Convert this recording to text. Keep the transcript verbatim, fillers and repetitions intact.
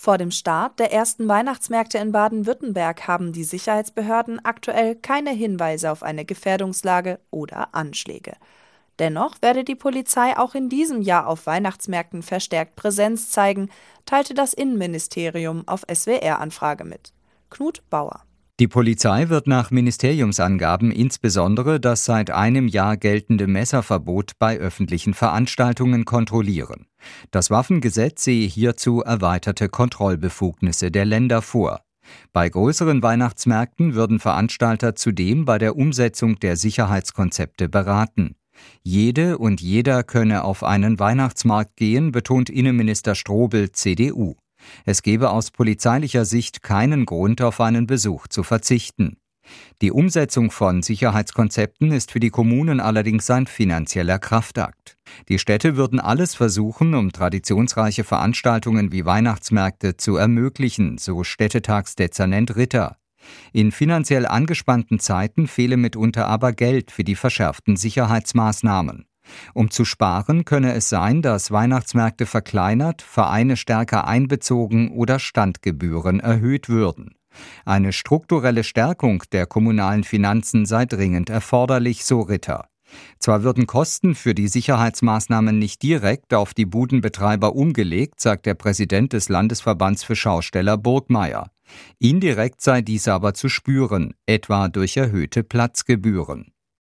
Vor dem Start der ersten Weihnachtsmärkte in Baden-Württemberg haben die Sicherheitsbehörden aktuell keine Hinweise auf eine Gefährdungslage oder Anschläge. Dennoch werde die Polizei auch in diesem Jahr auf Weihnachtsmärkten verstärkt Präsenz zeigen, teilte das Innenministerium auf S W R-Anfrage mit. Knut Bauer. Die Polizei wird nach Ministeriumsangaben insbesondere das seit einem Jahr geltende Messerverbot bei öffentlichen Veranstaltungen kontrollieren. Das Waffengesetz sehe hierzu erweiterte Kontrollbefugnisse der Länder vor. Bei größeren Weihnachtsmärkten würden Veranstalter zudem bei der Umsetzung der Sicherheitskonzepte beraten. Jede und jeder könne auf einen Weihnachtsmarkt gehen, betont Innenminister Strobel, C D U. Es gebe aus polizeilicher Sicht keinen Grund, auf einen Besuch zu verzichten. Die Umsetzung von Sicherheitskonzepten ist für die Kommunen allerdings ein finanzieller Kraftakt. Die Städte würden alles versuchen, um traditionsreiche Veranstaltungen wie Weihnachtsmärkte zu ermöglichen, so Städtetagsdezernent Ritter. In finanziell angespannten Zeiten fehle mitunter aber Geld für die verschärften Sicherheitsmaßnahmen. Um zu sparen, könne es sein, dass Weihnachtsmärkte verkleinert, Vereine stärker einbezogen oder Standgebühren erhöht würden. Eine strukturelle Stärkung der kommunalen Finanzen sei dringend erforderlich, so Ritter. Zwar würden Kosten für die Sicherheitsmaßnahmen nicht direkt auf die Budenbetreiber umgelegt, sagt der Präsident des Landesverbands für Schausteller Burgmeier. Indirekt sei dies aber zu spüren, etwa durch erhöhte Platzgebühren.